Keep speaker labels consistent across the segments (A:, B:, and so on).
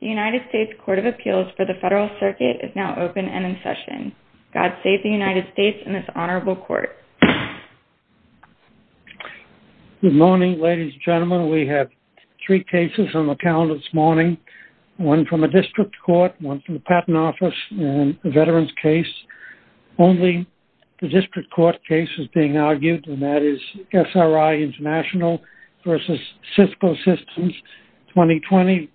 A: The United States Court of Appeals for the Federal Circuit is now open and in session. God save the United States and this honorable court.
B: Good morning, ladies and gentlemen. We have three cases on the calendar this morning. One from a district court, one from the patent office, and a veterans case. Only the district court case is being argued, and that is SRI International versus Cisco Systems, 2020-1685.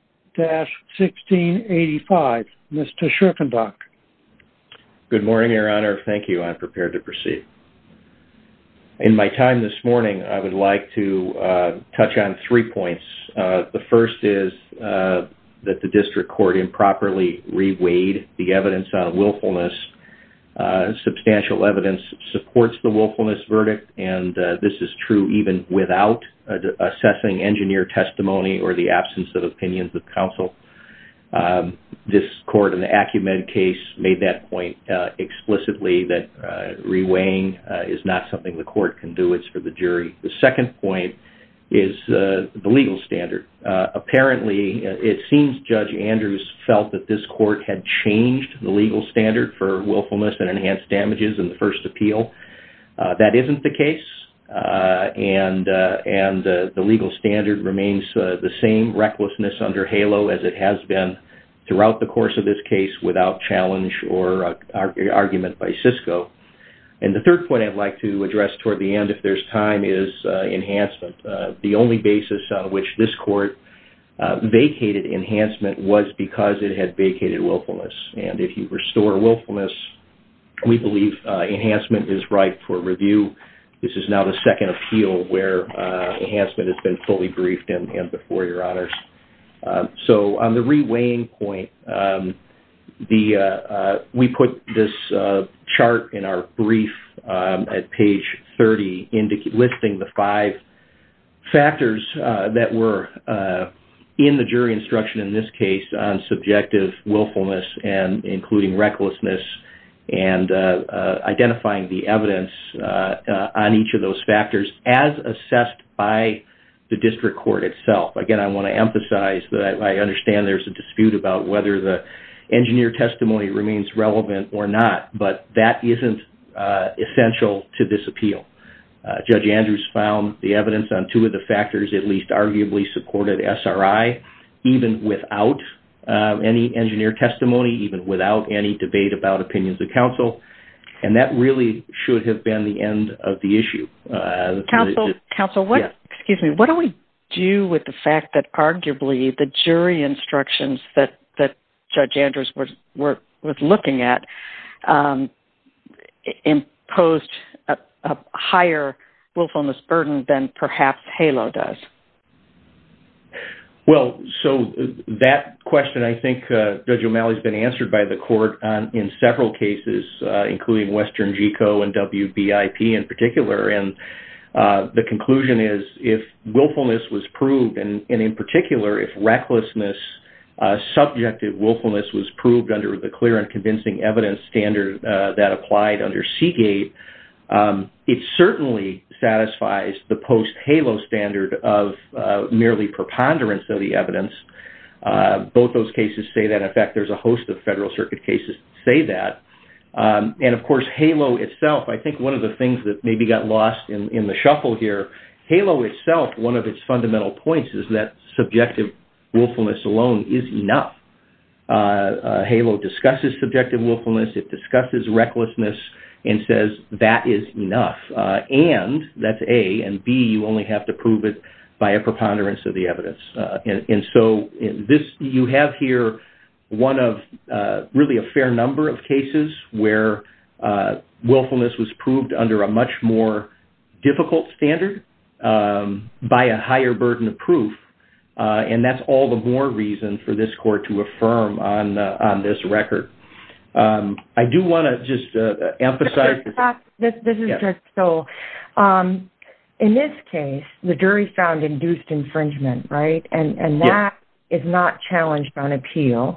B: Mr. Schirkenbach.
C: Good morning, Your Honor. Thank you. I'm prepared to proceed. In my time this morning, I would like to touch on 3 points. The first is that the district court improperly reweighed the evidence on willfulness. Substantial evidence supports the willfulness verdict, and this is true even without assessing engineer testimony or the absence of opinions of counsel. This court in the Acumed case made that point explicitly, that reweighing is not something the court can do. It's for the jury. The second point is the legal standard. Apparently, it seems Judge Andrews felt that this court had changed the legal standard for willfulness and enhanced damages in the first appeal. That isn't the case, and the legal standard remains the same, recklessness under HALO, as it has been throughout the course of this case without challenge or argument by Cisco. And the third point I'd like to address toward the end, if there's time, is enhancement. The only basis on which this court vacated enhancement was because it had vacated willfulness. And if you restore willfulness, we believe enhancement is ripe for review. This is now the second appeal where enhancement has been fully briefed and before Your Honors. So on the reweighing point, we put this chart in our brief at page 30, listing the 5 factors that were in the jury instruction in this case on subjective willfulness, and including recklessness, and identifying the evidence on each of those factors as assessed by the district court itself. Again, I want to emphasize that I understand there's a dispute about whether the engineer testimony remains relevant or not, but that isn't essential to this appeal. Judge Andrews found the evidence on 2 of the factors at least arguably supported SRI, even without any engineer testimony, even without any debate about opinions of counsel, and that really should have been the end of the issue.
D: Counsel, what do we do with the fact that arguably the jury instructions that Judge Andrews was looking at imposed a higher willfulness burden than perhaps HALO does?
C: Well, so that question, I think, Judge O'Malley's been answered by the court in several cases, including Western GECO and WBIP in particular, and the conclusion is if willfulness was proved, and in particular if recklessness, subjective willfulness was proved under the clear and convincing evidence standard that applied under Seagate, it certainly satisfies the post-HALO standard of merely preponderance of the evidence. Both those cases say that. In fact, there's a host of Federal Circuit cases that say that. And of course, HALO itself, I think one of the things that maybe got lost in the shuffle here, HALO itself, one of its fundamental points is that subjective willfulness alone is enough. HALO discusses subjective willfulness, it discusses recklessness, and says that is enough. And that's A, and B, you only have to prove it by a preponderance of the evidence. And so you have here one of really a fair number of cases where willfulness was proved under a much more difficult standard by a higher burden of proof, and that's all the more reason for this court to affirm on this record. I do want to just emphasize...
E: This is Judge Stoll. In this case, the jury found induced infringement, right? And that is not challenged on appeal.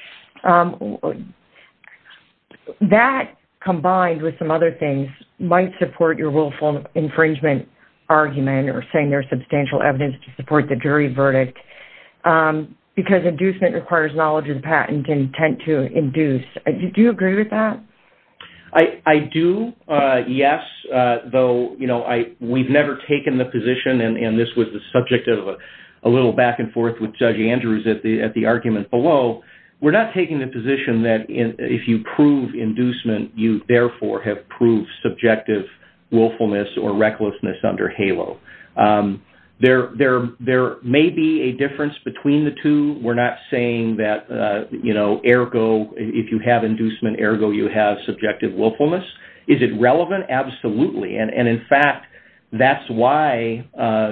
E: That, combined with some other things, might support your willful infringement argument, or saying there's substantial evidence to support the jury verdict. because inducement requires knowledge of the patent and intent to induce. Do you agree with that?
C: I do, yes, though, we've never taken the position, and this was the subject of a little back and forth with Judge Andrews at the argument below. We're not taking the position that if you prove inducement, you therefore have proved subjective willfulness or recklessness under HALO. There may be a difference between the two. We're not saying that, ergo, if you have inducement, ergo, you have subjective willfulness. Is it relevant? Absolutely. And in fact, that's why,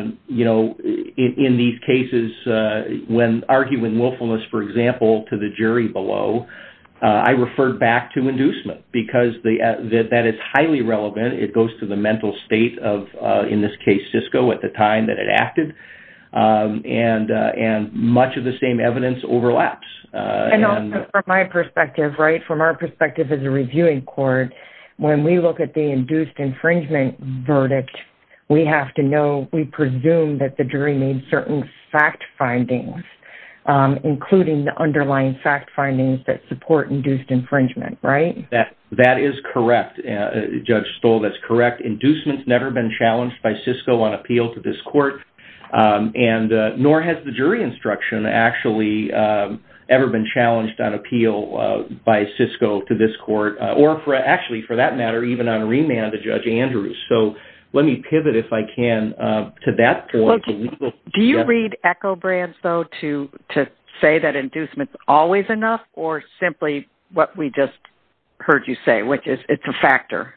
C: in these cases, when arguing willfulness, for example, to the jury below, I referred back to inducement because that is highly relevant. It goes to the mental state of, in this case, Cisco at the time that it acted, and much of the same evidence overlaps.
E: And also from my perspective, right, from our perspective as a reviewing court, when we look at the induced infringement verdict, we have to know, we presume that the jury made certain fact findings, including the underlying fact findings that support induced infringement, right?
C: That is correct, Judge Stoll, that's correct. Inducement's never been challenged by Cisco on appeal to this court, and nor has the jury instruction actually ever been challenged on appeal by Cisco to this court, or for that matter, even on remand to Judge Andrews. So let me pivot, if I can, to that point.
D: Well, do you read Echo Brands, though, to say that inducement's always enough, or simply what we just heard you say, which is it's a factor?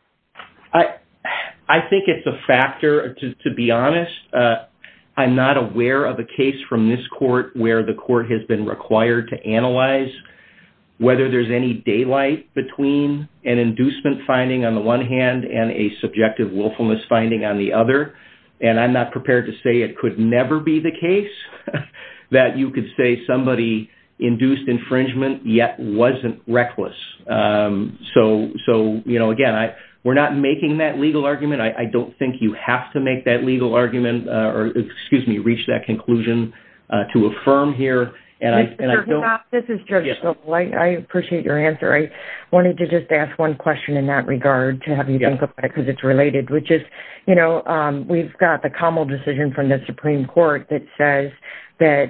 C: I think it's a factor. To be honest, I'm not aware of a case from this court where the court has been required to analyze whether there's any daylight between an inducement finding on the one hand and a subjective willfulness finding on the other. And I'm not prepared to say it could never be the case that you could say somebody induced infringement yet wasn't reckless. So again, we're not making that legal argument. I don't think you have to make that legal argument reach that conclusion to affirm here.
E: This is Judge Stoll. I appreciate your answer. I wanted to just ask one question in that regard to have you think about it because it's related, which is, we've got the Kamal decision from the Supreme Court that says that,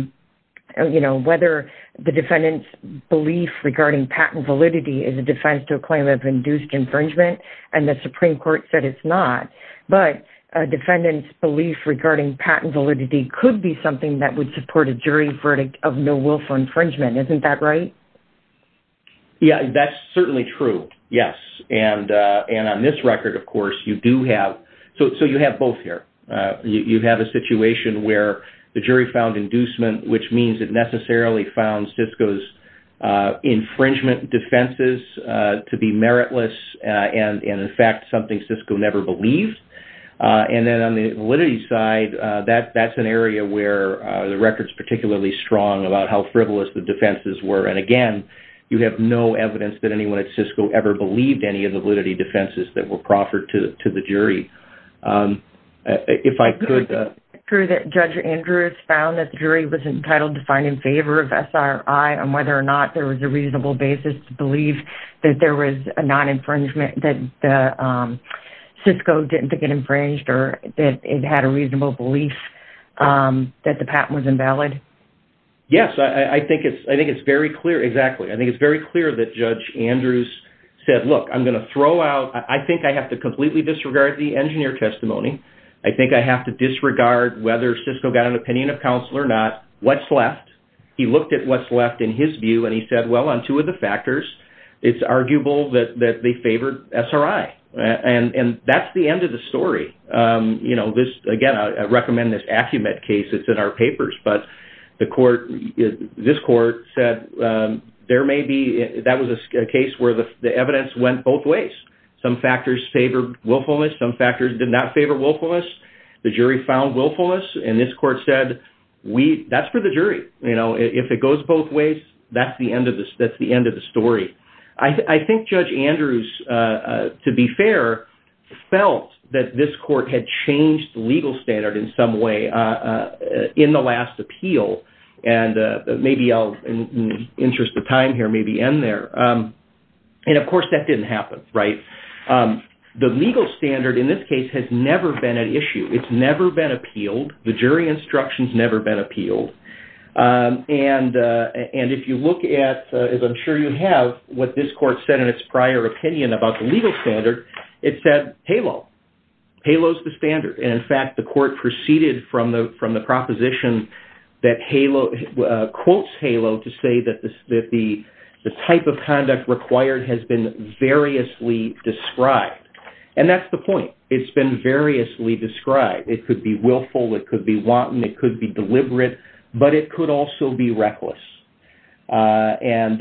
E: whether the defendant's belief regarding patent validity is a defense to a claim of induced infringement, and the Supreme Court said it's not. But a defendant's belief regarding patent validity could be something that would support a jury verdict of no willful infringement. Isn't that right?
C: Yeah, that's certainly true. Yes. And on this record, of course, you do have, so you have both here. You have a situation where the jury found inducement, which means it necessarily found Cisco's infringement defenses to be meritless and in fact, something Cisco never believed. And then on the validity side, that's an area where the record's particularly strong about how frivolous the defenses were. And again, you have no evidence that anyone at Cisco ever believed any of the validity defenses that were proffered to the jury. If I could...
E: True that Judge Andrews found that the jury was entitled to find in favor of SRI on whether or not there was a reasonable basis to believe that there was a non-infringement, that the Cisco didn't think it infringed or that it had a reasonable belief that the patent was invalid?
C: Yes, I think it's very clear. Exactly. I think it's very clear that Judge Andrews said, look, I'm going to throw out, I think I have to completely disregard the engineer testimony. I think I have to disregard whether Cisco got an opinion of counsel or not. What's left? He looked at what's left in his view, and he said, well, on two of the factors, it's arguable that they favored SRI. And that's the end of the story. This, again, I recommend this Acumet case. It's in our papers. But this court said there may be, that was a case where the evidence went both ways. Some factors favored willfulness. Some factors did not favor willfulness. The jury found willfulness, and this court said, that's for the jury. If it goes both ways, that's the end of the story. I think Judge Andrews, to be fair, felt that this court had changed the legal standard in some way in the last appeal, And maybe I'll, in the interest of time here, maybe end there. And, of course, that didn't happen, right? The legal standard in this case has never been at issue. It's never been appealed. The jury instruction's never been appealed. And if you look at, as I'm sure you have, what this court said in its prior opinion about the legal standard, it said HALO. HALO's the standard. And, in fact, the court proceeded from the proposition that HALO quotes HALO to say that the type of conduct required has been variously described. And that's the point. It's been variously described. It could be willful, it could be wanton, it could be deliberate, but it could also be reckless. And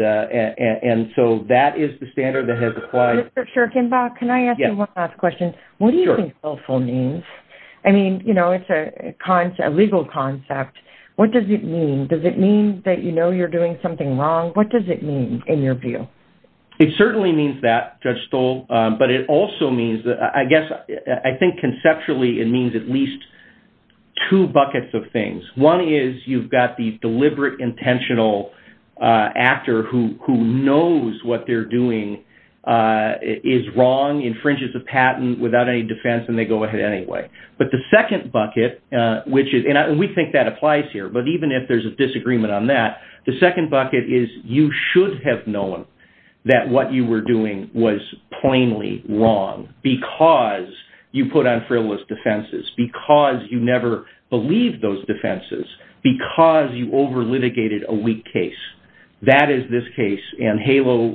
C: so that is the standard that has applied.
E: Mr. Schirkenbach, can I ask you one last question? What do you think willful means? I mean, it's a legal concept. What does it mean? Does it mean that you're doing something wrong? What does it mean in your view?
C: It certainly means that, Judge Stoll, but it also means that, I think conceptually it means at least two buckets of things. One is you've got the deliberate, intentional actor who knows what they're doing is wrong, infringes a patent without any defense, and they go ahead anyway. But the second bucket, which is, and we think that applies here, but even if there's a disagreement on that, the second bucket is you should have known that what you were doing was plainly wrong because you put on frivolous defenses, because you never believed those defenses, because you over-litigated a weak case. That is this case, and HALO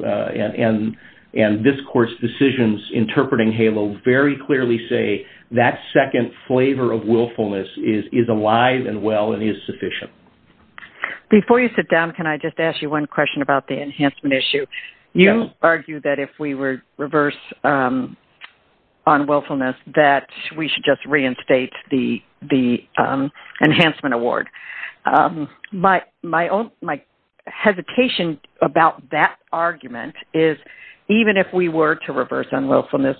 C: and this court's decisions interpreting HALO very clearly say that second flavor of willfulness is alive and well and is sufficient.
D: Before you sit down, can I just ask you one question about the enhancement issue? You argue that if we were reverse on willfulness, that we should just reinstate the enhancement award. My hesitation about that argument is even if we were to reverse on willfulness,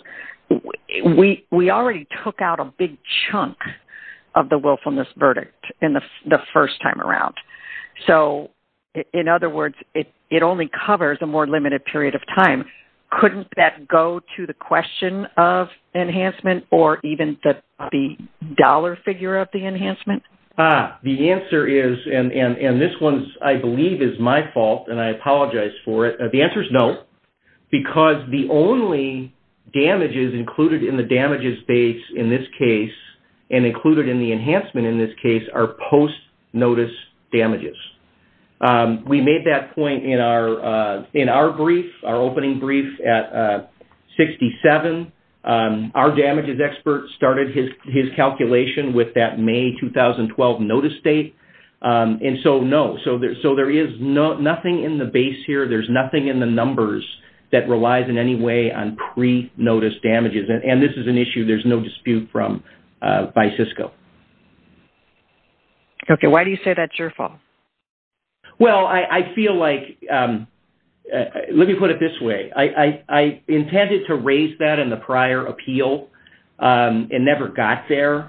D: we already took out a big chunk of the willfulness verdict in the first time around. So, in other words, it only covers a more limited period of time. Couldn't that go to the question of enhancement or even the dollar figure of the enhancement?
C: The answer is, and this one's, I believe, is my fault, and I apologize for it. The answer is no, because the only damages included in the damages base in this case and included in the enhancement in this case are post-notice damages. We made that point in our brief, our opening brief at 67. Our damages expert started his calculation with that May 2012 notice date, and so no. So there is nothing in the base here. There's nothing in the numbers that relies in any way on pre-notice damages, and this is an issue. There's no dispute by Cisco.
D: Okay, why do you say that's your fault?
C: Well, I feel like, let me put it this way. I intended to raise that in the prior appeal and never got there.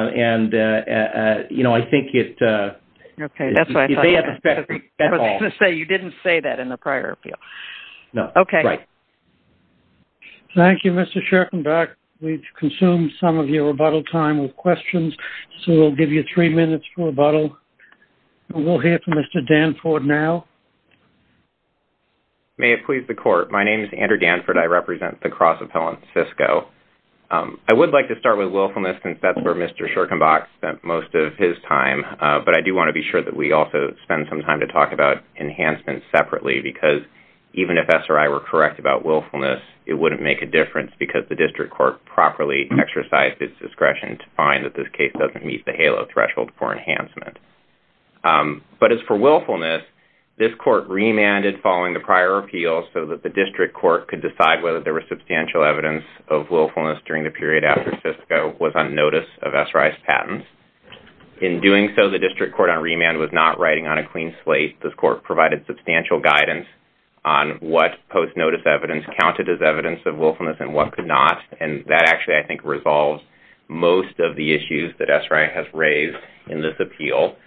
C: I think it...
D: okay, that's what I thought. I was going to say, you didn't say that in the prior appeal.
C: No,
D: okay.
C: Right.
B: Thank you, Mr. Schirkenbach. We've consumed some of your rebuttal time with questions, so we'll give you 3 minutes for rebuttal. We'll hear from Mr. Danford now.
F: May it please the Court. My name is Andrew Danford. I represent the cross-appellant Cisco. I would like to start with willfulness since that's where Mr. Schirkenbach spent most of his time, but I do want to be sure that we also spend some time to talk about enhancements separately because even if SRI were correct about willfulness, it wouldn't make a difference because the district court properly exercised its discretion to find that this case doesn't meet the HALO threshold for enhancement. But as for willfulness, this court remanded following the prior appeal so that the district court could decide whether there was substantial evidence of willfulness during the period after Cisco was on notice of SRI's patents. In doing so, the district court on remand was not writing on a clean slate. This court provided substantial guidance on what post-notice evidence counted as evidence of willfulness and what could not, and that actually, I think, resolves most of the issues that SRI has raised in this appeal.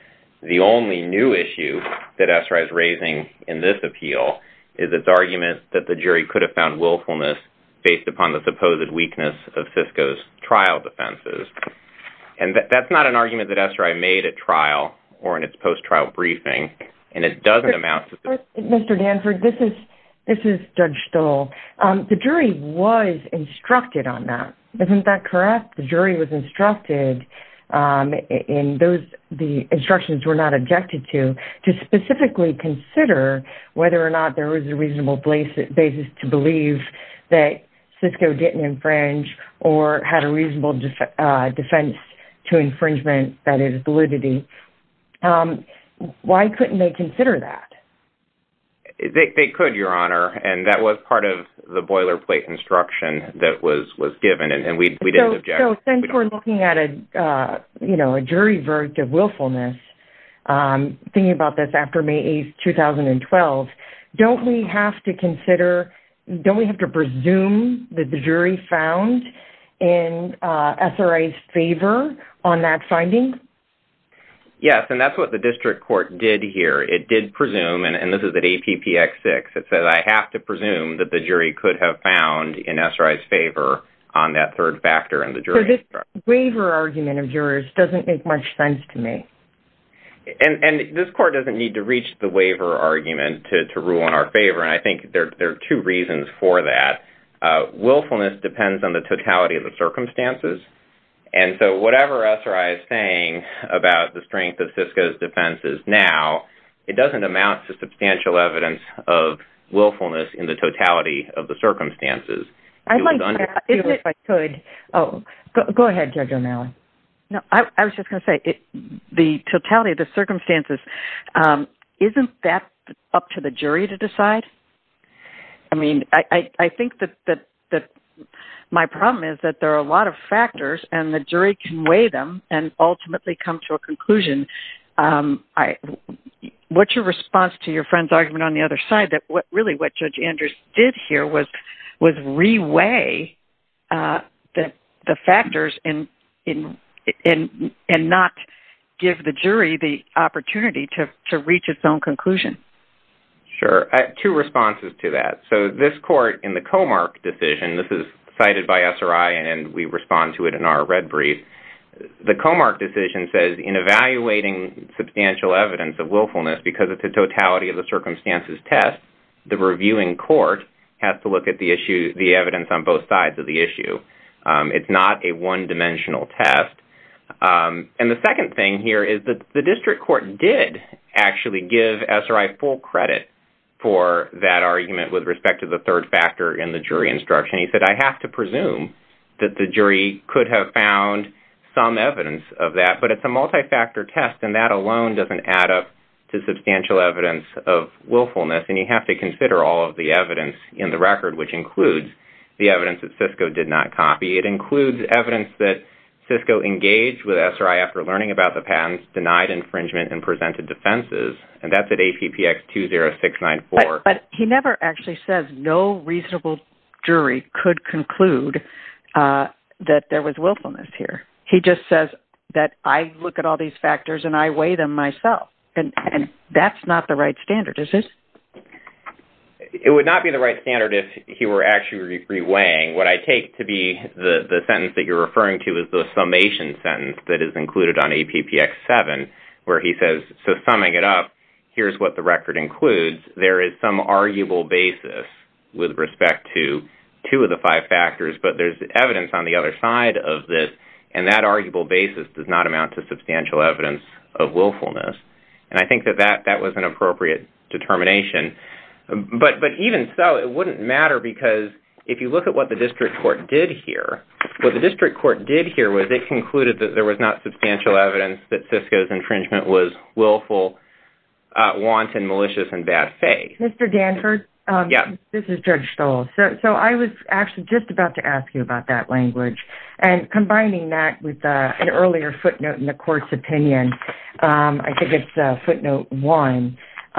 F: the only new issue that SRI is raising in this appeal is its argument that the jury could have found willfulness based upon the supposed weakness of Cisco's trial defenses. And that's not an argument that SRI made at trial or in its post-trial briefing, and it doesn't amount to...
E: Mr. Danford, this is Judge Stoll. The jury was instructed on that. Isn't that correct? The jury was instructed, and the instructions were not objected to specifically consider whether or not there was a reasonable basis to believe that Cisco didn't infringe or had a reasonable defense to infringement, that is, validity. Why couldn't they consider that?
F: They could, Your Honor, and that was part of the boilerplate instruction that was given, and we didn't object.
E: So since we're looking at a jury verdict of willfulness, thinking about this after May 8th, 2012, don't we have to presume that the jury found in SRI's favor on that finding?
F: Yes, and that's what the district court did here. It did presume, and this is at APPX 6, it says, I have to presume that the jury could have found in SRI's favor on that third factor in the jury instruction.
E: So this waiver argument of yours doesn't make much sense to me.
F: And this court doesn't need to reach the waiver argument to rule in our favor, and I think there are two reasons for that. Willfulness depends on the totality of the circumstances. And so whatever SRI is saying about the strength of Cisco's defenses now, it doesn't amount to substantial evidence of willfulness in the totality of the circumstances.
E: I'd like to ask you if I could. Oh, go ahead, Judge O'Malley.
D: No, I was just going to say, the totality of the circumstances, isn't that up to the jury to decide? I mean, I think that my problem is that there are a lot of factors, and the jury can weigh them and ultimately come to a conclusion. What's your response to your friend's argument on the other side that what Judge Andrews did here was reweigh the factors and not give the jury the opportunity to reach its own conclusion?
F: Sure. Two responses to that. So this court in the Comark decision, this is cited by SRI, and we respond to it in our red brief. The Comark decision says, in evaluating substantial evidence of willfulness because it's a totality of the circumstances test, the reviewing court has to look at the evidence on both sides of the issue. It's not a one-dimensional test. And the second thing here is that the district court did actually give SRI full credit for that argument with respect to the third factor in the jury instruction. He said, I have to presume that the jury could have found some evidence of that, but it's a multi-factor test, and that alone doesn't add up to substantial evidence of willfulness, and you have to consider all of the evidence in the record, which includes the evidence that Cisco did not copy. It includes evidence that Cisco engaged with SRI after learning about the patents, denied infringement, and presented defenses, and that's at APPX 20694.
D: But he never actually says no reasonable jury could conclude that there was willfulness here. He just says that I look at all these factors and I weigh them myself, and that's not the right standard, is it?
F: It would not be the right standard if he were actually reweighing. What I take to be the sentence that you're referring to is the summation sentence that is included on APPX 7, where he says, so summing it up, here's what the record includes. There is some arguable basis with respect to two of the five factors, but there's evidence on the other side of this, and that arguable basis does not amount to substantial evidence of willfulness. And I think that was an appropriate determination. But even so, it wouldn't matter, because if you look at what the district court did here, what the district court did here was it concluded that there was not substantial evidence that Cisco's infringement was willful, wanton, malicious, and bad faith.
E: Mr. Danford, This is Judge Stoll. So I was actually just about to ask you about that language, and combining that with an earlier footnote in the court's opinion, I think it's footnote 1,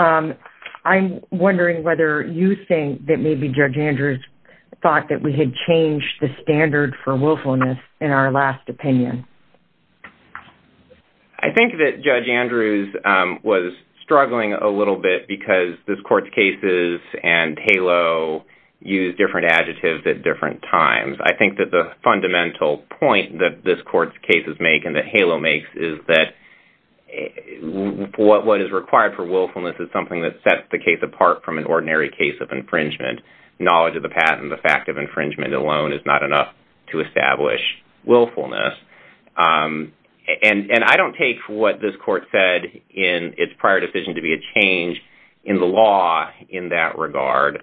E: I'm wondering whether you think that maybe Judge Andrews thought that we had changed the standard for willfulness in our last opinion.
F: I think that Judge Andrews was struggling a little bit because this court's cases and HALO use different adjectives at different times. I think that the fundamental point that this court's cases make and that HALO makes is that what is required for willfulness is something that sets the case apart from an ordinary case of infringement. Knowledge of the patent, the fact of infringement alone is not enough to establish willfulness. And I don't take what this court said in its prior decision to be a change in the law in that regard.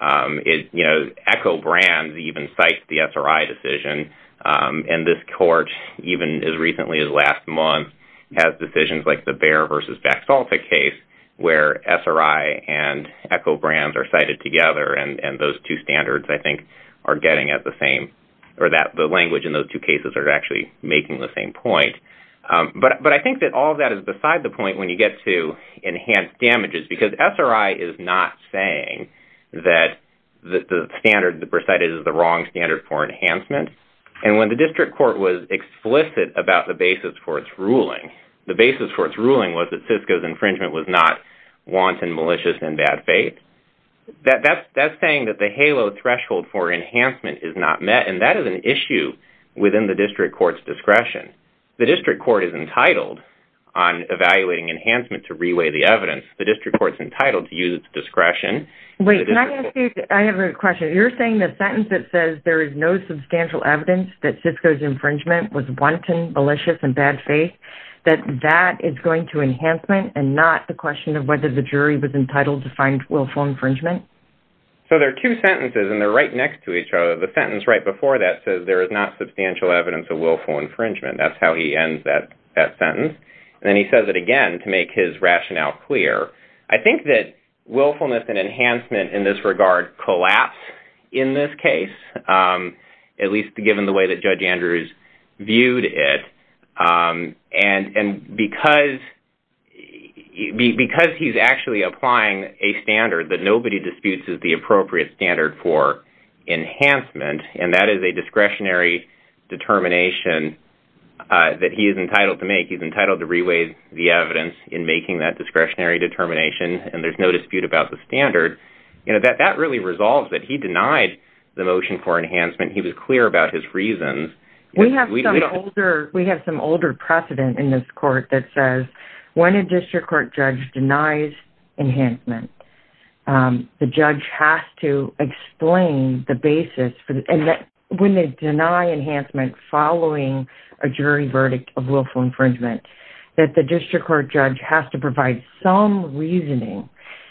F: Echo Brands even cites the SRI decision, and this court, even as recently as last month, has decisions like the Bayer versus Baxalta case where SRI and Echo Brands are cited together, and those two standards, I think, are getting at the same, or that the language in those two cases are actually making the same point. But I think that all of that is beside the point when you get to enhanced damages, because SRI is not saying that the standard that recited is the wrong standard for enhancement. And when the district court was explicit about the basis for its ruling, the basis for its ruling was that Cisco's infringement was not wanton, malicious, and bad faith. That's saying that the HALO threshold for enhancement is not met, and that is an issue within the district court's discretion. The district court is entitled, on evaluating enhancement, to reweigh the evidence. The district court's entitled to use its discretion.
E: Wait, can I ask you, I have a question. You're saying the sentence that says there is no substantial evidence that Cisco's infringement was wanton, malicious, and bad faith, that is going to enhancement and not the question of whether the jury was entitled to find willful infringement?
F: So there are two sentences, and they're right next to each other. The sentence right before that says there is not substantial evidence of willful infringement. That's how he ends that sentence. And then he says it again to make his rationale clear. I think that willfulness and enhancement in this regard collapse in this case, at least given the way that Judge Andrews viewed it. And because he's actually applying a standard that nobody disputes is the appropriate standard for enhancement, and that is a discretionary determination that he is entitled to make. He's entitled to reweigh the evidence in making that discretionary determination, and there's no dispute about the standard. That really resolves it. He denied the motion for enhancement. He was clear about his reasons.
E: We have some older precedent in this court that says when a district court judge denies enhancement, the judge has to explain the basis for and that when they deny enhancement following a jury verdict of willful infringement, that the district court judge has to provide some reasoning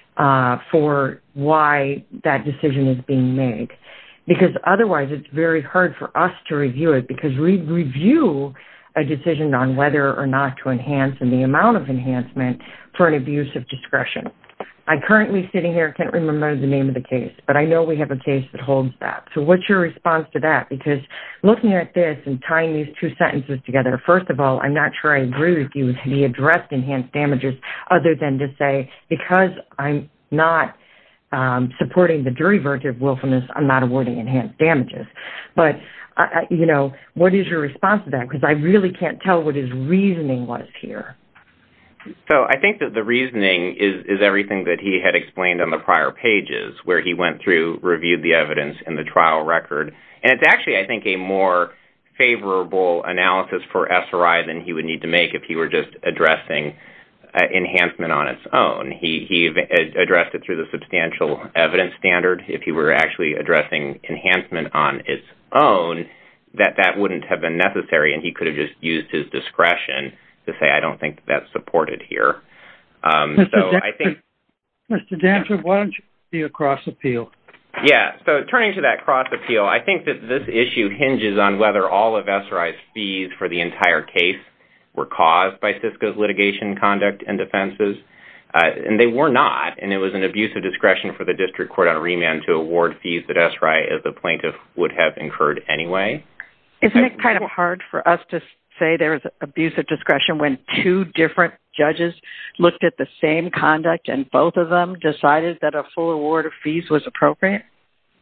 E: for why that decision is being made. Because otherwise it's very hard for us to review it, because we review a decision on whether or not to enhance and the amount of enhancement for an abuse of discretion. I'm currently sitting here, can't remember the name of the case, but I know we have a case that holds that. So what's your response to that? Because looking at this and tying these two sentences together, first of all, I'm not sure I agree with you he addressed enhanced damages other than to say, because I'm not supporting the jury verdict of willfulness, I'm not awarding enhanced damages. But, what is your response to that? Because I really can't tell what his reasoning was here.
F: So I think that the reasoning is everything that he had explained on the prior pages, where he went through, reviewed the evidence in the trial record. And it's actually, I think, a more favorable analysis for SRI than he would need to make if he were just addressing enhancement on its own. He addressed it through the substantial evidence standard. If he were actually addressing enhancement on its own, that wouldn't have been necessary, and he could have just used his discretion to say, I don't think that's supported here.
B: Mr. Danford, why don't you do a cross appeal?
F: Yeah, so turning to that cross appeal, I think that this issue hinges on whether all of SRI's fees for the entire case were caused by Cisco's litigation conduct and defenses. And they were not, and it was an abuse of discretion for the district court on remand to award fees that SRI as the plaintiff would have incurred anyway.
D: Isn't it kind of hard for us to say there was abuse of discretion when two different judges looked at the same conduct and both of them decided that a full award of fees was appropriate?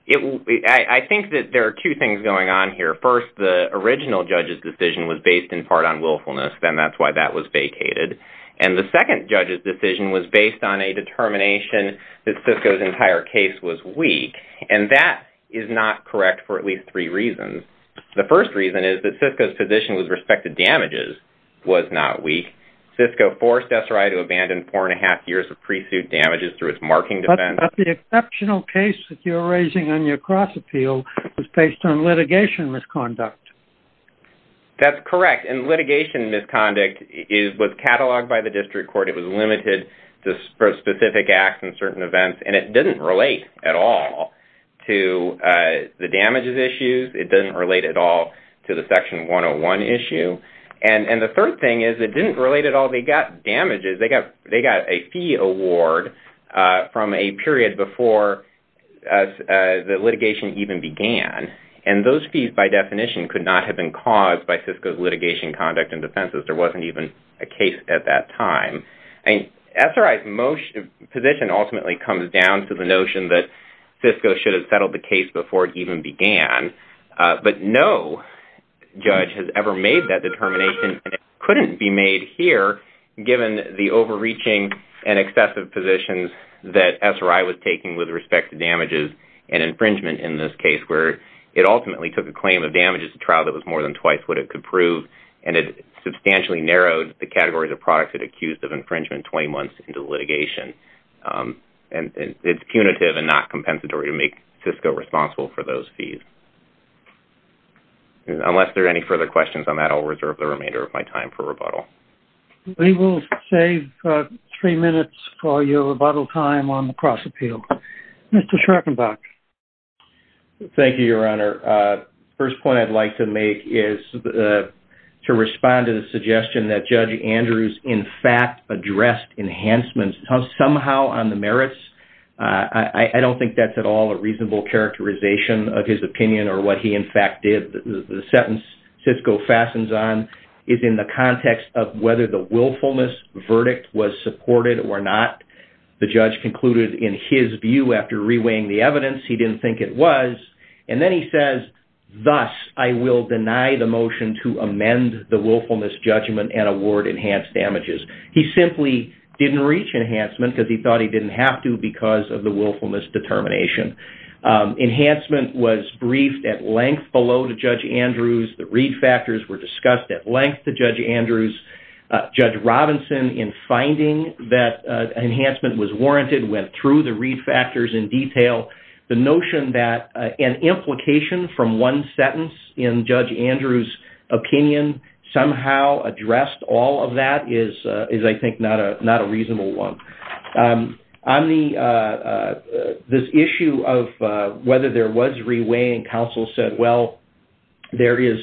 F: I think that there are two things going on here. First, the original judge's decision was based in part on willfulness, then that's why that was vacated. And the second judge's decision was based on a determination that Cisco's entire case was weak, and that is not correct for at least three reasons. The first reason is that Cisco's position with respect to damages was not weak. Cisco forced SRI to abandon 4.5 years of pre-suit damages through its marking defense.
B: But the exceptional case that you're raising on your cross-appeal was based on litigation misconduct.
F: That's correct. And litigation misconduct was cataloged by the district court. It was limited to specific acts and certain events, and it didn't relate at all to the damages issues. It didn't relate at all to the Section 101 issue. And the third thing is it didn't relate at all. They got damages. They got a fee award from a period before the litigation even began. And those fees, by definition, could not have been caused by Cisco's litigation conduct and defenses. There wasn't even a case at that time. SRI's position ultimately comes down to the notion that Cisco should have settled the case before it even began. But no judge has ever made that determination, and it couldn't be made here given the overreaching and excessive positions that SRI was taking with respect to damages and infringement in this case, where it ultimately took a claim of damages to trial that was more than twice what it could prove, and it substantially narrowed the categories of products it accused of infringement 20 months into litigation. And it's punitive and not compensatory to make Cisco responsible for those fees. Unless there are any further questions on that, I'll reserve the remainder of my time for rebuttal.
B: We will save 3 minutes for your rebuttal time on the cross-appeal. Mr. Schreckenbach.
C: Thank you, Your Honor. First point I'd like to make is to respond to the suggestion that Judge Andrews, in fact, addressed enhancements somehow on the merits. I don't think that's at all a reasonable characterization of his opinion or what he, in fact, did. The sentence Cisco fastens on is in the context of whether the willfulness verdict was supported or not. The judge concluded in his view, after reweighing the evidence, he didn't think it was. And then he says, thus, I will deny the motion to amend the willfulness judgment and award enhanced damages. He simply didn't reach enhancement because he thought he didn't have to because of the willfulness determination. Enhancement was briefed at length below to Judge Andrews. The Reed factors were discussed at length to Judge Andrews. Judge Robinson, in finding that enhancement was warranted, went through the Reed factors in detail. The notion that an implication from one sentence in Judge Andrews' opinion somehow addressed all of that is I think, not a reasonable one. On this issue of whether there was reweighing, counsel said, well, there is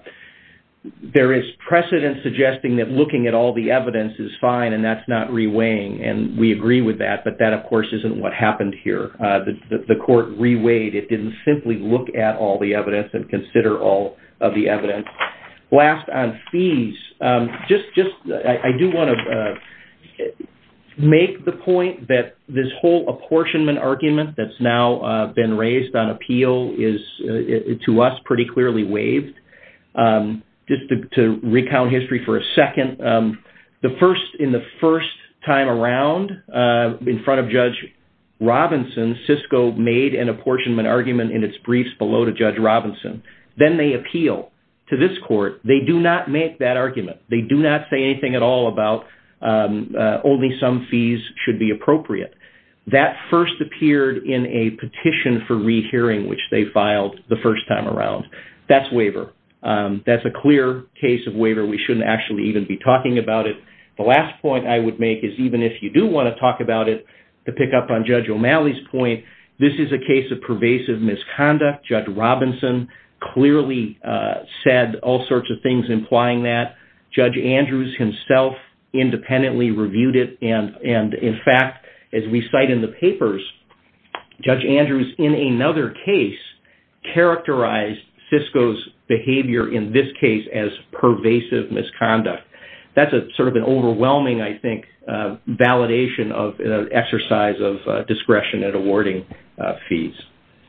C: precedent suggesting that looking at all the evidence is fine and that's not reweighing, and we agree with that, but that, of course, isn't what happened here. The court reweighed. It didn't simply look at all the evidence and consider all of the evidence. Last, on fees, I do want to make the point that this whole apportionment argument that's now been raised on appeal is, to us, pretty clearly waived. Just to recount history for a second, in the first time around, in front of Judge Robinson, Cisco made an apportionment argument in its briefs below to Judge Robinson. Then they appeal to this court. They do not make that argument. They do not say anything at all about only some fees should be appropriate. That first appeared in a petition for rehearing, which they filed the first time around. That's waiver. That's a clear case of waiver. We shouldn't actually even be talking about it. The last point I would make is, even if you do want to talk about it, to pick up on Judge O'Malley's point, this is a case of pervasive misconduct. Judge Robinson clearly said all sorts of things implying that. Judge Andrews himself independently reviewed it, and in fact, as we cite in the papers, Judge Andrews, in another case, characterized Cisco's behavior in this case as pervasive misconduct. That's a sort of an overwhelming, I think, validation of an exercise of discretion at awarding fees.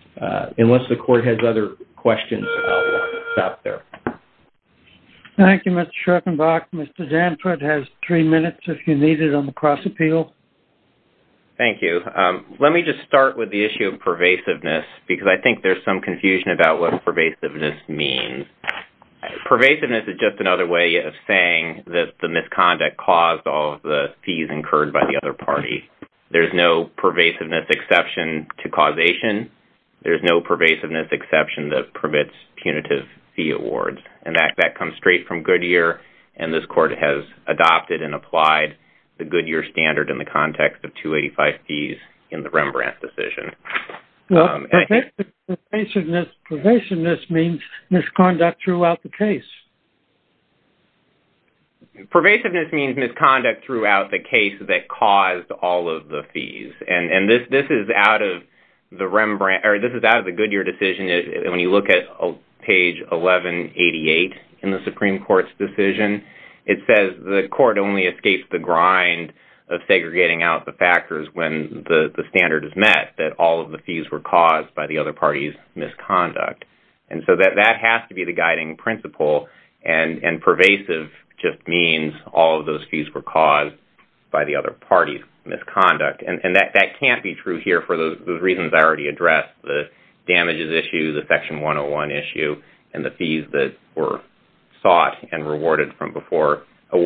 C: Unless the court has other questions, I'll stop there.
B: Thank you, Mr. Schurkenbach. Mr. Danford has 3 minutes if you need it on the cross-appeal.
F: Thank you. Let me just start with the issue of pervasiveness, because I think there's some confusion about what pervasiveness means. Pervasiveness is just another way of saying that the misconduct caused all of the fees incurred by the other party. There's no pervasiveness exception to causation. There's no pervasiveness exception that permits punitive fee awards. And that comes straight from Goodyear, and this court has adopted and applied the Goodyear standard in the context of 285 fees in the Rembrandt decision.
B: Well, pervasiveness means misconduct throughout the case.
F: Pervasiveness means misconduct throughout the case that caused all of the fees, and this is out of the Rembrandt, or this is out of the Goodyear decision. When you look at page 1188 in the Supreme Court's decision, it says the court only escapes the grind of segregating out the factors when the standard is met, that all of the fees were caused by the other party's misconduct. And so that has to be the guiding principle, and pervasive just means all of those fees were caused by the other party's misconduct. And that can't be true here for those reasons I already addressed, the damages issue, the Section 101 issue, and the fees that were sought and awarded from before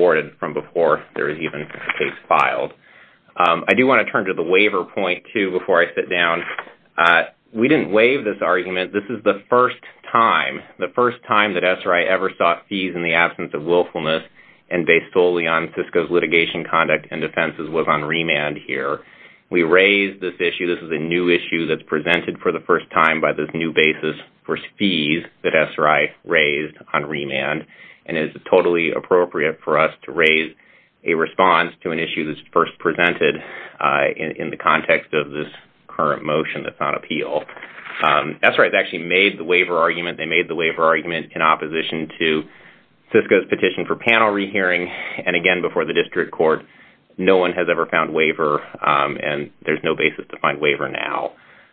F: there was even a case filed. I do want to turn to the waiver point, too, before I sit down. We didn't waive this argument. This is the first time that SRI ever sought fees in the absence of willfulness and based solely on Cisco's litigation conduct and defenses was on remand here. We raised this issue. This is a new issue that's presented for the first time by this new basis for fees that SRI raised on remand, and it is totally appropriate for us to raise a response to an issue that's first presented in the context of this current motion that's on appeal. SRI has actually made the waiver argument. They made the waiver argument in opposition to Cisco's petition for panel rehearing, and again before the district court. No one has ever found waiver, and there's no basis to find waiver now.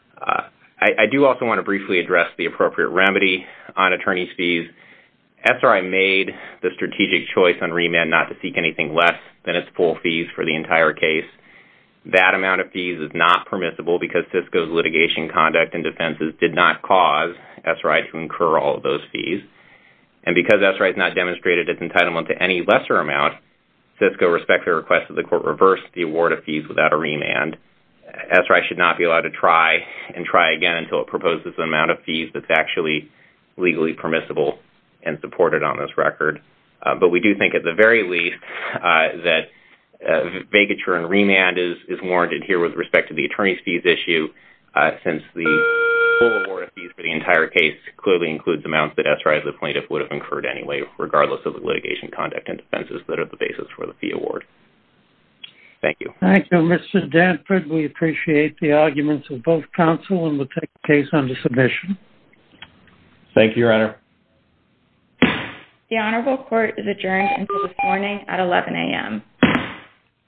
F: I do also want to briefly address the appropriate remedy on attorney's fees. SRI made the strategic choice on remand not to seek anything less than its full fees for the entire case. That amount of fees is not permissible because Cisco's litigation conduct and defenses did not cause SRI to incur all of those fees. And because SRI has not demonstrated its entitlement to any lesser amount, Cisco respectfully requests that the court reverse the award of fees without a remand. SRI should not be allowed to try again until it proposes an amount of fees that's actually legally permissible and supported on this record. But we do think at the very least that vacature and remand is warranted here with respect to the attorney's fees issue, since the full award of fees for the entire case clearly includes amounts that SRI as the plaintiff would have incurred anyway, regardless of the litigation conduct and defenses that are the basis for the fee award. Thank you. Thank you,
B: Mr. Danford. We appreciate the arguments of both counsel and will take the case under submission.
C: Thank you, Your Honor.
A: The Honorable Court is adjourned until this morning at 11 a.m.